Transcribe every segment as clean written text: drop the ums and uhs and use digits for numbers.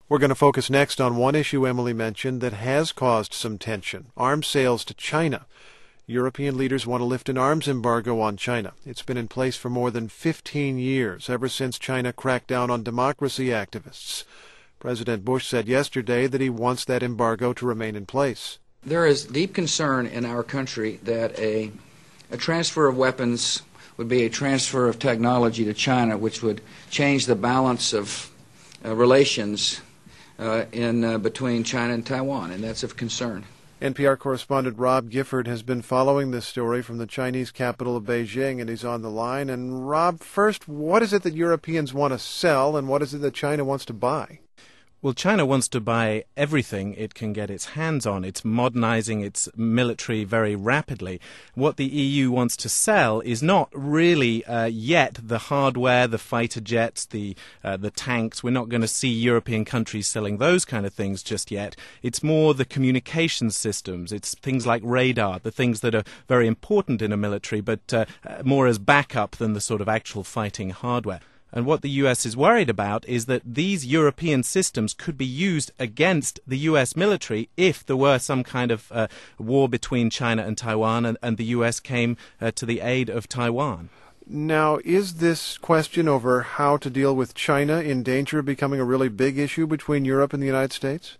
We're going to focus next on one issue Emily mentioned that has caused some tension: arms sales to China. European leaders want to lift an arms embargo on China. It's been in place for more than 15 years, ever since China cracked down on democracy activists. President Bush said yesterday that he wants that embargo to remain in place. There is deep concern in our country that a transfer of weapons would be a transfer of technology to China, which would change the balance of relations between China and Taiwan, and that's of concern. NPR correspondent Rob Gifford has been following this story from the Chinese capital of Beijing, and he's on the line. And Rob, first, what is it that Europeans want to sell, and what is it that China wants to buy? Well, China wants to buy everything it can get its hands on. It's modernizing its military very rapidly. What the EU wants to sell is not really yet the hardware, the fighter jets, the tanks. We're not going to see European countries selling those kind of things just yet. It's more the communications systems. It's things like radar, the things that are very important in a military, but more as backup than the sort of actual fighting hardware. And what the US is worried about is that these European systems could be used against the US military if there were some kind of war between China and Taiwan and the US came to the aid of Taiwan. Now, is this question over how to deal with China in danger of becoming a really big issue between Europe and the United States?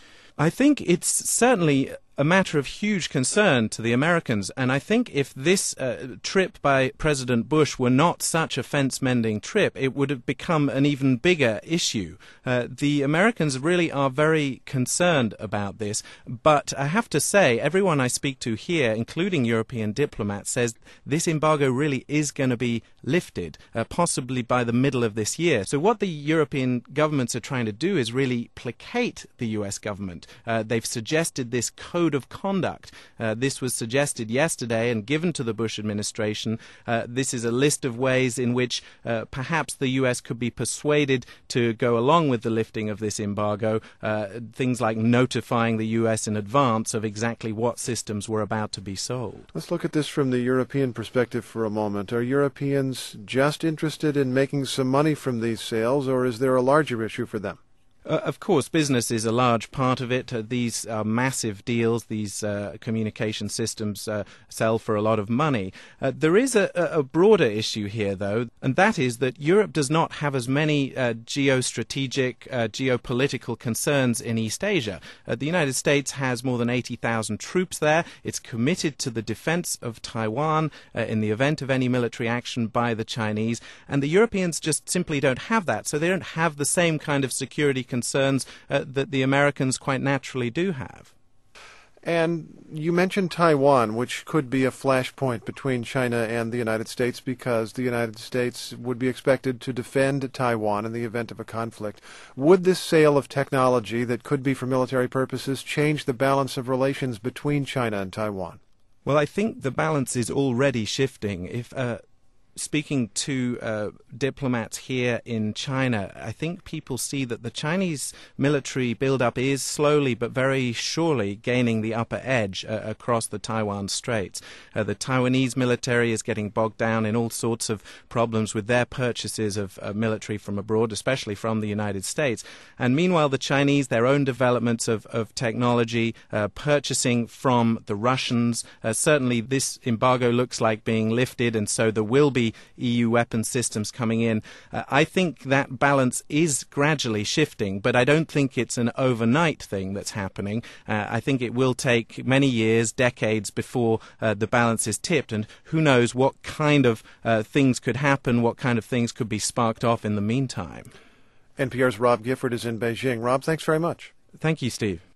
I think it's certainly a matter of huge concern to the Americans, and I think if this trip by President Bush were not such a fence-mending trip, it would have become an even bigger issue. The Americans really are very concerned about this, but I have to say, everyone I speak to here, including European diplomats, says this embargo really is going to be lifted, possibly by the middle of this year. So what the European governments are trying to do is really placate the US government. They've suggested this code of conduct. This was suggested yesterday and given to the Bush administration. This is a list of ways in which perhaps the US could be persuaded to go along with the lifting of this embargo. Things like notifying the US in advance of exactly what systems were about to be sold. Let's look at this from the European perspective for a moment. Are Europeans just interested in making some money from these sales, or is there a larger issue for them? Of course, business is a large part of it. These are massive deals. These communication systems sell for a lot of money. There is a broader issue here, though, and that is that Europe does not have as many geostrategic, geopolitical concerns in East Asia. The United States has more than 80,000 troops there. It's committed to the defense of Taiwan in the event of any military action by the Chinese, and the Europeans just simply don't have that, so they don't have the same kind of security concerns that the Americans quite naturally do have. And you mentioned Taiwan, which could be a flashpoint between China and the United States because the United States would be expected to defend Taiwan in the event of a conflict. Would this sale of technology that could be for military purposes change the balance of relations between China and Taiwan? Well, I think the balance is already shifting. If speaking to diplomats here in China, I think people see that the Chinese military build-up is slowly but very surely gaining the upper edge across the Taiwan Straits. The Taiwanese military is getting bogged down in all sorts of problems with their purchases of military from abroad, especially from the United States. And meanwhile, the Chinese, their own developments of technology, purchasing from the Russians. Certainly this embargo looks like being lifted, and so there will be EU weapons systems coming in. I think that balance is gradually shifting, but I don't think it's an overnight thing that's happening. I think it will take many years, decades before the balance is tipped, and who knows what kind of things could happen, what kind of things could be sparked off in the meantime. NPR's Rob Gifford is in Beijing. Rob, thanks very much. Thank you, Steve.